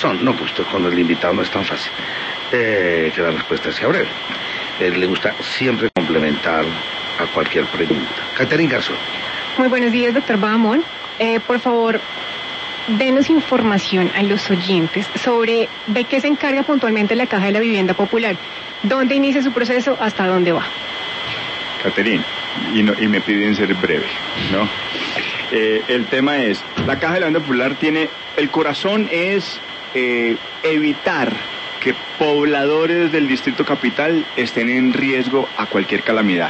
razón. No, pues cuando el invitado no es tan fácil que la respuesta sea breve. Le gusta siempre complementar a cualquier pregunta. Catherine Garzón. Muy buenos días, doctor Bahamón. Por favor, denos información a los oyentes sobre de qué se encarga puntualmente la Caja de la Vivienda Popular. ¿Dónde inicia su proceso? ¿Hasta dónde va? Catherine, y me piden ser breve, ¿no? El tema es, la Caja de la Vivienda Popular tiene, el corazón es evitar que pobladores del Distrito Capital estén en riesgo a cualquier calamidad.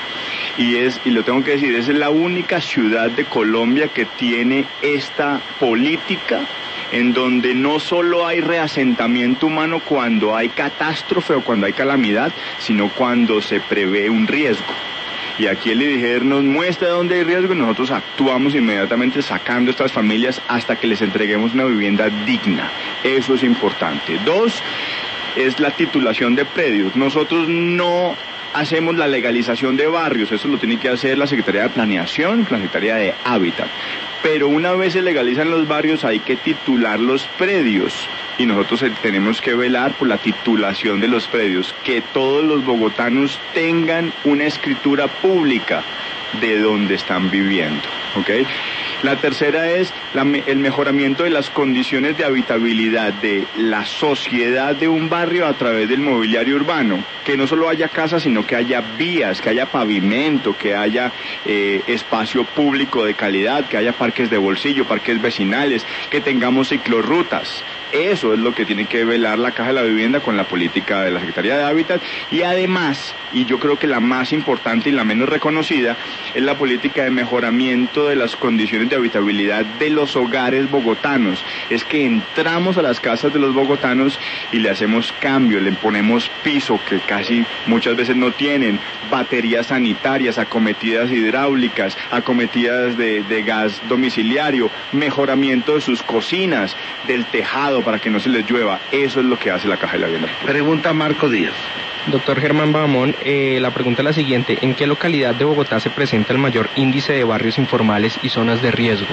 Y lo tengo que decir, es la única ciudad de Colombia que tiene esta política en donde no solo hay reasentamiento humano cuando hay catástrofe o cuando hay calamidad, sino cuando se prevé un riesgo. Y aquí el IDIGER nos muestra dónde hay riesgo y nosotros actuamos inmediatamente sacando a estas familias hasta que les entreguemos una vivienda digna. Eso es importante. 2, es la titulación de predios. Nosotros no hacemos la legalización de barrios, eso lo tiene que hacer la Secretaría de Planeación, la Secretaría de Hábitat. Pero una vez se legalizan los barrios hay que titular los predios y nosotros tenemos que velar por la titulación de los predios, que todos los bogotanos tengan una escritura pública de donde están viviendo, ¿ok? La tercera es el mejoramiento de las condiciones de habitabilidad de la sociedad de un barrio a través del mobiliario urbano, que no solo haya casas, sino que haya vías, que haya pavimento, que haya espacio público de calidad, que haya parques de bolsillo, parques vecinales, que tengamos ciclorrutas. Eso es lo que tiene que velar la Caja de la Vivienda con la política de la Secretaría de Hábitat. Y además, y yo creo que la más importante y la menos reconocida, es la política de mejoramiento de las condiciones de habitabilidad de los hogares bogotanos. Es que entramos a las casas de los bogotanos y le hacemos cambio, le ponemos piso que casi muchas veces no tienen, baterías sanitarias, acometidas hidráulicas, acometidas de gas domiciliario, mejoramiento de sus cocinas, del tejado para que no se les llueva. Eso es lo que hace la Caja de la Vivienda. Pregunta Marco Díaz. Doctor Germán Bahamón, la pregunta es la siguiente: ¿en qué localidad de Bogotá se presenta el mayor índice de barrios informales y zonas de riesgo?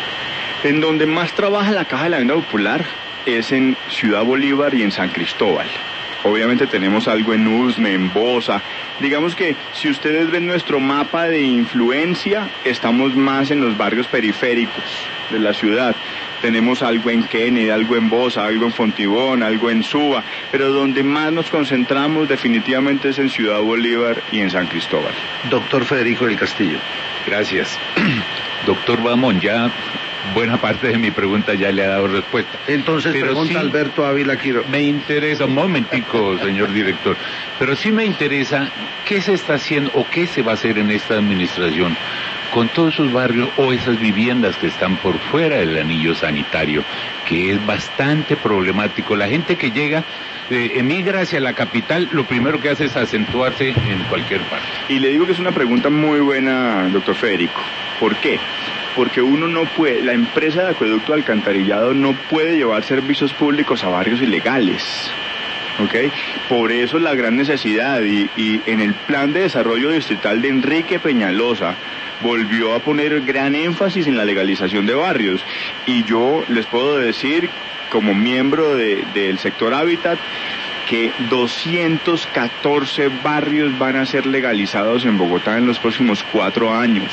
En donde más trabaja la Caja de la Vivienda Popular es en Ciudad Bolívar y en San Cristóbal. Obviamente tenemos algo en Usme, en Bosa. Digamos que si ustedes ven nuestro mapa de influencia, estamos más en los barrios periféricos de la ciudad. Tenemos algo en Kennedy, algo en Bosa, algo en Fontibón, algo en Suba, pero donde más nos concentramos definitivamente es en Ciudad Bolívar y en San Cristóbal. Doctor Federico del Castillo. Gracias. Doctor Bahamón, ya buena parte de mi pregunta ya le ha dado respuesta. Entonces pero pregunta sí, Alberto Ávila Quiro. Me interesa, un momentico, señor director, pero sí me interesa qué se está haciendo o qué se va a hacer en esta administración con todos esos barrios o esas viviendas que están por fuera del anillo sanitario, que es bastante problemático. La gente que llega, emigra hacia la capital, lo primero que hace es acentuarse en cualquier parte. Y le digo que es una pregunta muy buena, doctor Federico. ¿Por qué? Porque uno no puede, la empresa de acueducto alcantarillado no puede llevar servicios públicos a barrios ilegales. ¿Okay? Por eso la gran necesidad y en el plan de desarrollo distrital de Enrique Peñalosa volvió a poner gran énfasis en la legalización de barrios y yo les puedo decir como miembro del sector Hábitat que 214 barrios van a ser legalizados en Bogotá en los próximos 4 años.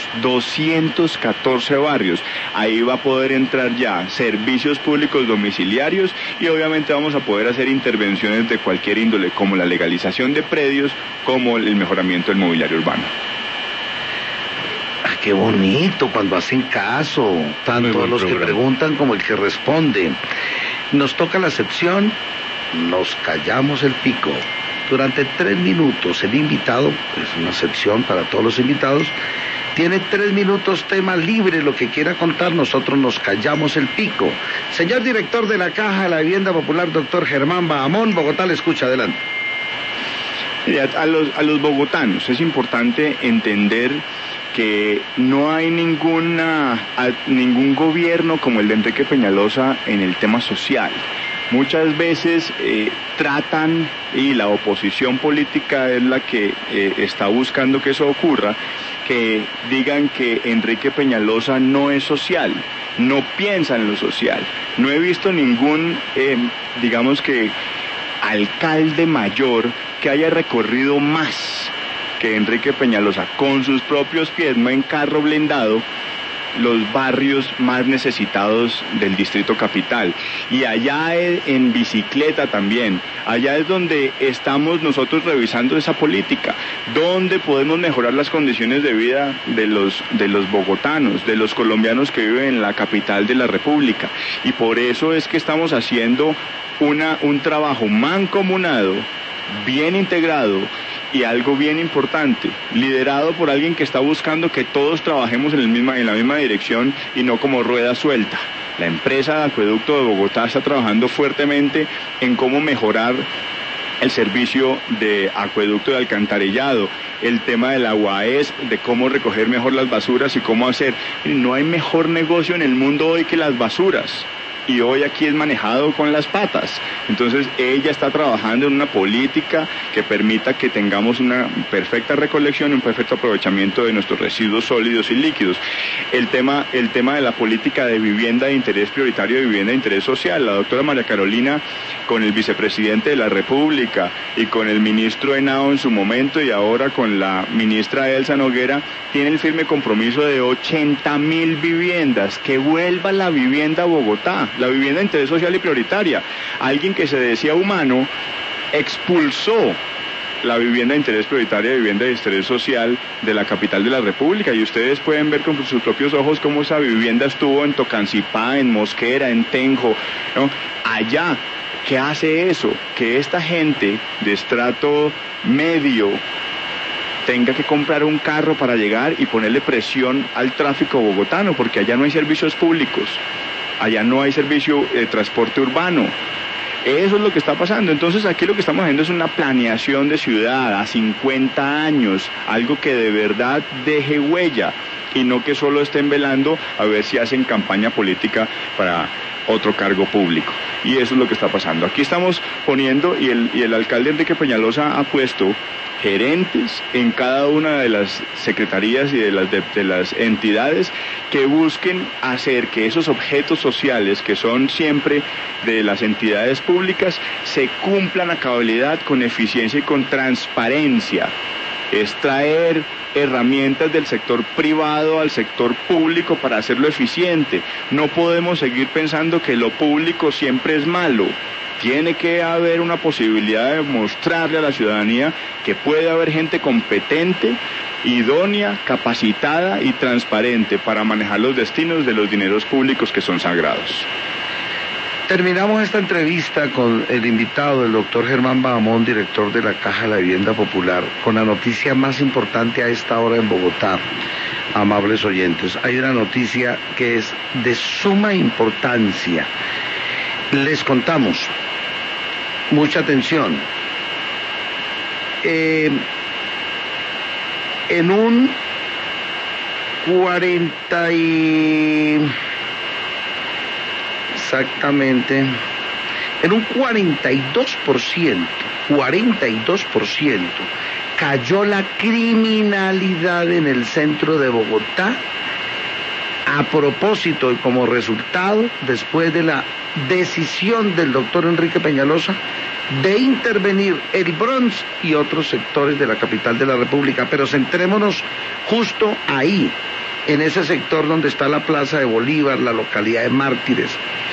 214 barrios. Ahí va a poder entrar ya servicios públicos domiciliarios y obviamente vamos a poder hacer intervenciones de cualquier índole, como la legalización de predios, como el mejoramiento del mobiliario urbano. Qué bonito cuando hacen caso, tanto los que preguntan como el que responde. Nos toca la sección Nos callamos el pico. Durante 3 minutos el invitado, es una sección para todos los invitados, tiene 3 minutos tema libre, lo que quiera contar, nosotros nos callamos el pico. Señor director de la Caja de la Vivienda Popular, doctor Germán Bahamón, Bogotá le escucha, adelante. A los bogotanos es importante entender que no hay ningún gobierno como el de Enrique Peñalosa en el tema social. Muchas veces tratan, y la oposición política es la que está buscando que eso ocurra, que digan que Enrique Peñalosa no es social. no piensan en lo social. No he visto ningún, digamos que, alcalde mayor que haya recorrido más que Enrique Peñalosa, con sus propios pies, no en carro blindado, los barrios más necesitados del Distrito Capital. Y allá en bicicleta también, allá es donde estamos nosotros revisando esa política, donde podemos mejorar las condiciones de vida de los bogotanos, de los colombianos que viven en la capital de la República. Y por eso es que estamos haciendo un trabajo mancomunado, bien integrado, y algo bien importante, liderado por alguien que está buscando que todos trabajemos en la misma dirección y no como rueda suelta. La empresa de Acueducto de Bogotá está trabajando fuertemente en cómo mejorar el servicio de acueducto y alcantarillado, el tema del agua, de cómo recoger mejor las basuras y cómo hacer. No hay mejor negocio en el mundo hoy que las basuras. Y hoy aquí es manejado con las patas. Entonces ella está trabajando en una política que permita que tengamos una perfecta recolección y un perfecto aprovechamiento de nuestros residuos sólidos y líquidos. El tema de la política de vivienda de interés prioritario, de vivienda de interés social, la doctora María Carolina, con el vicepresidente de la República y con el ministro Henao en su momento y ahora con la ministra Elsa Noguera, tiene el firme compromiso de 80.000 viviendas, que vuelva la vivienda a Bogotá, la vivienda de interés social y prioritaria. Alguien que se decía humano expulsó la vivienda de interés prioritaria y vivienda de interés social de la capital de la República, y ustedes pueden ver con sus propios ojos cómo esa vivienda estuvo en Tocancipá, en Mosquera, en Tenjo, ¿no? Allá. ¿Qué hace eso? Que esta gente de estrato medio tenga que comprar un carro para llegar y ponerle presión al tráfico bogotano, porque allá no hay servicios públicos, allá no hay servicio de transporte urbano. Eso es lo que está pasando. Entonces aquí lo que estamos haciendo es una planeación de ciudad a 50 años, algo que de verdad deje huella y no que solo estén velando a ver si hacen campaña política para otro cargo público. Y eso es lo que está pasando. Aquí estamos poniendo, y el alcalde Enrique Peñalosa ha puesto gerentes en cada una de las secretarías y de las entidades que busquen hacer que esos objetos sociales, que son siempre de las entidades públicas, se cumplan a cabalidad, con eficiencia y con transparencia. Es traer herramientas del sector privado al sector público para hacerlo eficiente. No podemos seguir pensando que lo público siempre es malo. Tiene que haber una posibilidad de mostrarle a la ciudadanía que puede haber gente competente, idónea, capacitada y transparente para manejar los destinos de los dineros públicos que son sagrados. Terminamos esta entrevista con el invitado, el doctor Germán Bahamón, director de la Caja de la Vivienda Popular, con la noticia más importante a esta hora en Bogotá. Amables oyentes, hay una noticia que es de suma importancia. Les contamos, mucha atención, en un 40 y... exactamente, en un 42% cayó la criminalidad en el centro de Bogotá, a propósito y como resultado, después de la decisión del doctor Enrique Peñalosa de intervenir el Bronx y otros sectores de la capital de la República. Pero centrémonos justo ahí, en ese sector donde está la Plaza de Bolívar, la localidad de Mártires.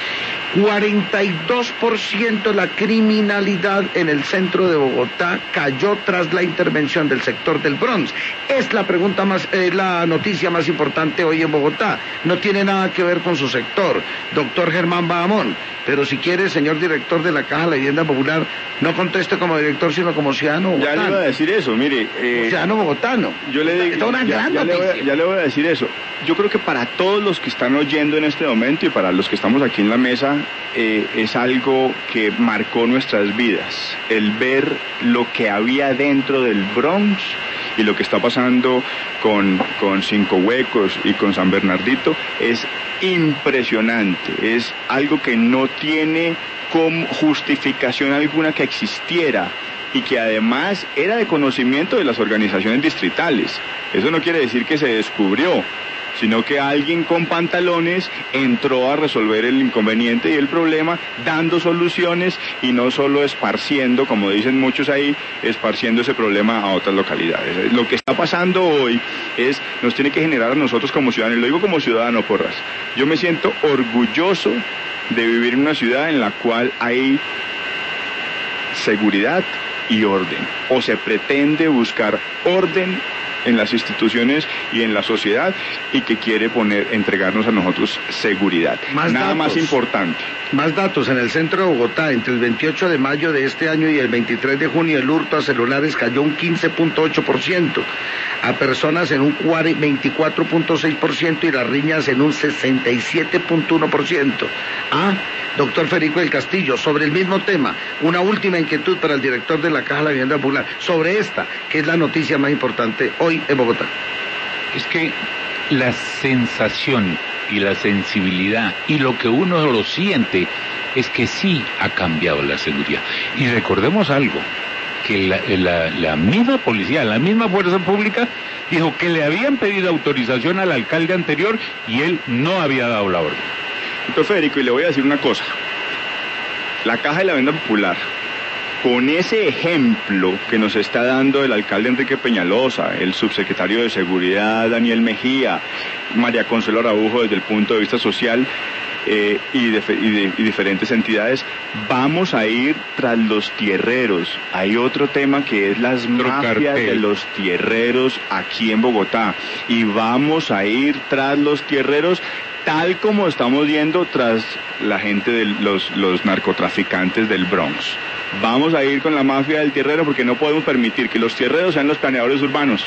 42% de la criminalidad en el centro de Bogotá cayó tras la intervención del sector del Bronx. Es la noticia más importante hoy en Bogotá. No tiene nada que ver con su sector, doctor Germán Bahamón. Pero si quiere, señor director de la Caja de la Vivienda Popular, no conteste como director, sino como ciudadano bogotano. Ya le iba a decir eso, mire. Ciudadano bogotano. Yo le digo, ya le voy a decir eso. Yo creo que para todos los que están oyendo en este momento y para los que estamos aquí en la mesa, es algo que marcó nuestras vidas. El ver lo que había dentro del Bronx y lo que está pasando con Cinco Huecos y con San Bernardito es impresionante. Es algo que no tiene como justificación alguna que existiera y que además era de conocimiento de las organizaciones distritales. Eso no quiere decir que se descubrió. sino que alguien con pantalones entró a resolver el inconveniente y el problema, dando soluciones y no solo esparciendo, como dicen muchos ahí, esparciendo ese problema a otras localidades. Lo que está pasando hoy nos tiene que generar a nosotros como ciudadanos, lo digo como ciudadano, Porras, yo me siento orgulloso de vivir en una ciudad en la cual hay seguridad y orden, o se pretende buscar orden en las instituciones y en la sociedad, y que quiere entregarnos a nosotros seguridad. Nada más importante. Más datos. En el centro de Bogotá, entre el 28 de mayo de este año y el 23 de junio, el hurto a celulares cayó un 15.8%, a personas en un 24.6% y las riñas en un 67.1%. Doctor Federico del Castillo, sobre el mismo tema, una última inquietud para el director de la Caja de la Vivienda Popular, sobre esta, que es la noticia más importante hoy en Bogotá. Es que la sensación y la sensibilidad y lo que uno lo siente es que sí ha cambiado la seguridad. Y recordemos algo, que la misma policía, la misma fuerza pública dijo que le habían pedido autorización al alcalde anterior y él no había dado la orden. Doctor Federico, y le voy a decir una cosa, la Caja de la Vivienda Popular, con ese ejemplo que nos está dando el alcalde Enrique Peñalosa, el subsecretario de Seguridad Daniel Mejía, María Consuelo Araujo desde el punto de vista social, y diferentes entidades, vamos a ir tras los tierreros. Hay otro tema que es las mafias de los tierreros aquí en Bogotá, y vamos a ir tras los tierreros tal como estamos yendo tras la gente de los narcotraficantes del Bronx. Vamos a ir con la mafia del tierrero porque no podemos permitir que los tierreros sean los planeadores urbanos.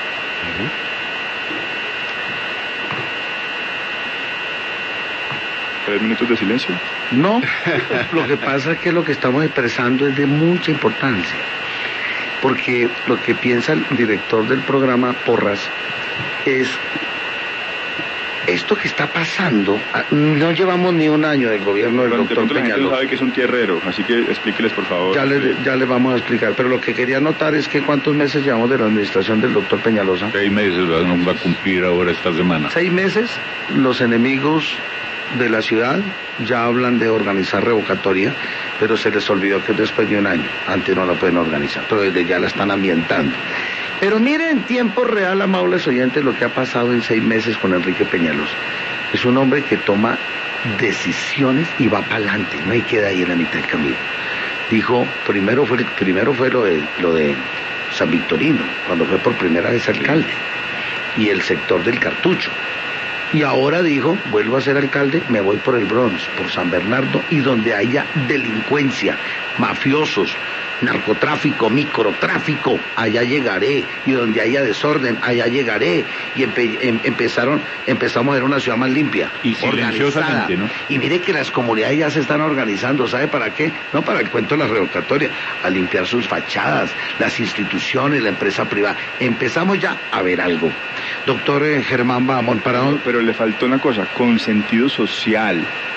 3 minutos de silencio. No, lo que pasa es que lo que estamos expresando es de mucha importancia, porque lo que piensa el director del programa, Porras, es esto que está pasando. No llevamos ni un año del gobierno del doctor Peñalosa. La gente no sabe que es un tierrero, así que explíqueles, por favor. Ya le vamos a explicar, pero lo que quería notar es que ¿cuántos meses llevamos de la administración del doctor Peñalosa? 6 meses, no va a cumplir ahora esta semana. 6 meses, los enemigos de la ciudad ya hablan de organizar revocatoria, pero se les olvidó que después de un año, antes no la pueden organizar, pero desde ya la están ambientando. Pero miren en tiempo real, amables oyentes, lo que ha pasado en 6 meses con Enrique Peñalosa. Es un hombre que toma decisiones y va para adelante, no hay queda ahí en la mitad del camino. Dijo, primero fue lo de San Victorino, cuando fue por primera vez alcalde, y el sector del Cartucho. Y ahora dijo, vuelvo a ser alcalde, me voy por el Bronx, por San Bernardo, y donde haya delincuencia, mafiosos, narcotráfico, microtráfico, allá llegaré, y donde haya desorden, allá llegaré, y empezamos a ver una ciudad más limpia, y silenciosamente, ¿no? Y mire que las comunidades ya se están organizando, ¿sabe para qué? No para el cuento de la revocatoria, a limpiar sus fachadas, las instituciones, la empresa privada. Empezamos ya a ver algo. Doctor Germán Bahamón, ¿para dónde? Pero le faltó una cosa, con sentido social,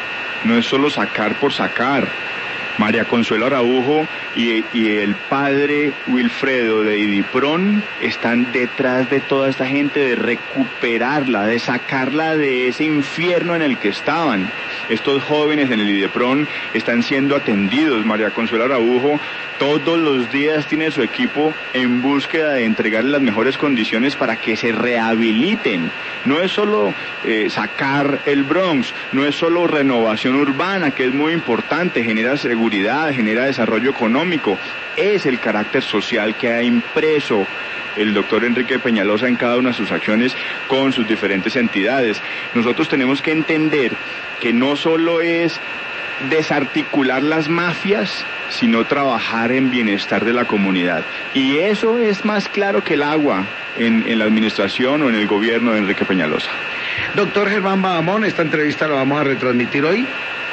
no es solo sacar por sacar. María Consuelo Araujo y el padre Wilfredo de IDIPRON están detrás de toda esta gente, de recuperarla, de sacarla de ese infierno en el que estaban. Estos jóvenes en el IDIPRON están siendo atendidos. María Consuelo Araujo todos los días tiene su equipo en búsqueda de entregarles las mejores condiciones para que se rehabiliten. No es solo sacar el Bronx, no es solo renovación urbana, que es muy importante, genera seguridad, genera desarrollo económico. Es el carácter social que ha impreso el doctor Enrique Peñalosa en cada una de sus acciones con sus diferentes entidades. Nosotros tenemos que entender que no solo es desarticular las mafias, sino trabajar en bienestar de la comunidad. Y eso es más claro que el agua en la administración o en el gobierno de Enrique Peñalosa. Doctor Germán Bahamón, esta entrevista la vamos a retransmitir hoy.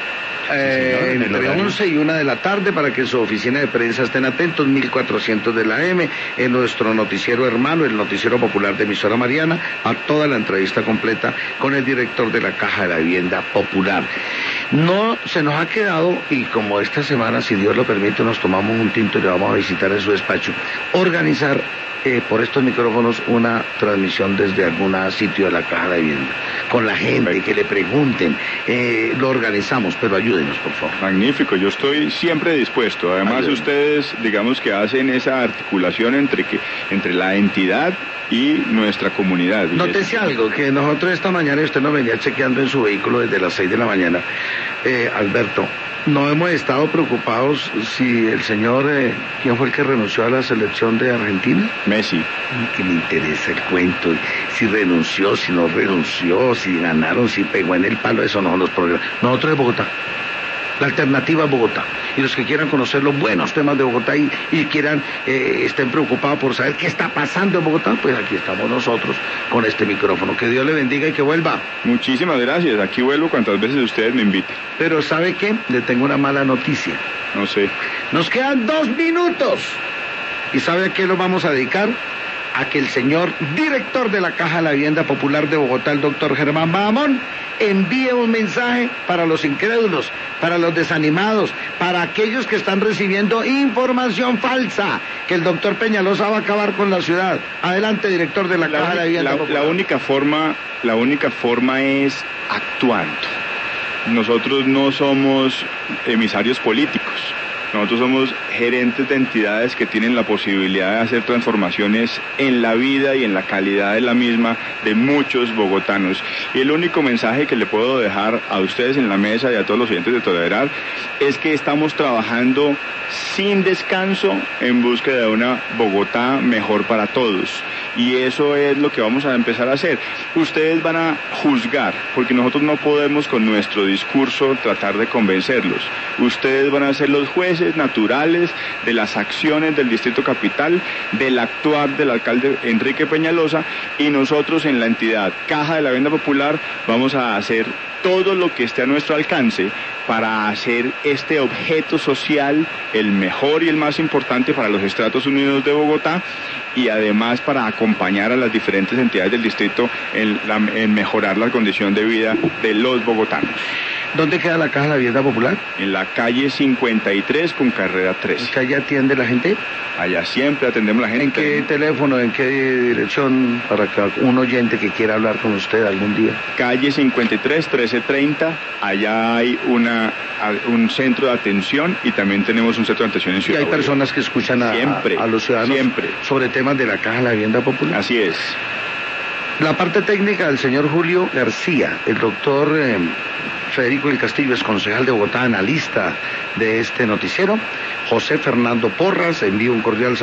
Entre 11 y 1 de la tarde, para que en su oficina de prensa estén atentos, 1400 de la AM, en nuestro noticiero hermano, el noticiero popular de emisora Mariana, a toda la entrevista completa con el director de la Caja de la Vivienda Popular. No se nos ha quedado, y como esta semana, si Dios lo permite, nos tomamos un tinto y le vamos a visitar en su despacho, organizar por estos micrófonos una transmisión desde algún sitio de la Caja de Vivienda, con la gente, que le pregunten, lo organizamos, pero ayúdenos, por favor. Magnífico, yo estoy siempre dispuesto. Además, ustedes, digamos que hacen esa articulación entre la entidad y nuestra comunidad. Nótese algo, que nosotros esta mañana, usted nos venía chequeando en su vehículo desde las 6 de la mañana, Alberto, no hemos estado preocupados si el señor, ¿quién fue el que renunció a la selección de Argentina? Messi. Que me interesa el cuento, si renunció, si no renunció, si ganaron, si pegó en el palo, eso no son los problemas. Nosotros de Bogotá. La alternativa es Bogotá. Y los que quieran conocer los buenos temas de Bogotá y quieran, estén preocupados por saber qué está pasando en Bogotá, pues aquí estamos nosotros con este micrófono. Que Dios le bendiga y que vuelva. Muchísimas gracias. Aquí vuelvo cuantas veces ustedes me inviten. Pero ¿sabe qué? Le tengo una mala noticia. No sé. Nos quedan 2 minutos. ¿Y sabe a qué lo vamos a dedicar? A que el señor director de la Caja de la Vivienda Popular de Bogotá, el doctor Germán Bahamón, envíe un mensaje para los incrédulos, para los desanimados, para aquellos que están recibiendo información falsa, que el doctor Peñalosa va a acabar con la ciudad. Adelante, director de la Caja de la Vivienda Popular. La única forma es actuando. Nosotros no somos emisarios políticos. Nosotros somos gerentes de entidades que tienen la posibilidad de hacer transformaciones en la vida y en la calidad de la misma de muchos bogotanos. Y el único mensaje que le puedo dejar a ustedes en la mesa y a todos los oyentes de Tolerar es que estamos trabajando sin descanso en búsqueda de una Bogotá mejor para todos. Y eso es lo que vamos a empezar a hacer. Ustedes van a juzgar, porque nosotros no podemos con nuestro discurso tratar de convencerlos. Ustedes van a ser los jueces naturales de las acciones del Distrito Capital, del actuar del alcalde Enrique Peñalosa, y nosotros en la entidad Caja de la Vivienda Popular vamos a hacer todo lo que esté a nuestro alcance para hacer este objeto social el mejor y el más importante para los estratos unidos de Bogotá, y además para acompañar a las diferentes entidades del distrito en mejorar la condición de vida de los bogotanos. ¿Dónde queda la Caja de la Vivienda Popular? En la calle 53 con carrera 3. ¿Que allá atiende la gente? Allá siempre atendemos a la gente. ¿En qué teléfono, en qué dirección para que un oyente que quiera hablar con usted algún día? Calle 53, 1330. Allá hay un centro de atención y también tenemos un centro de atención en Ciudad. Y hay personas que escuchan a los ciudadanos sobre temas de la Caja de la Vivienda Popular. Así es. La parte técnica del señor Julio García, el doctor Federico del Castillo es concejal de Bogotá, analista de este noticiero. José Fernando Porras, envío un cordial saludo.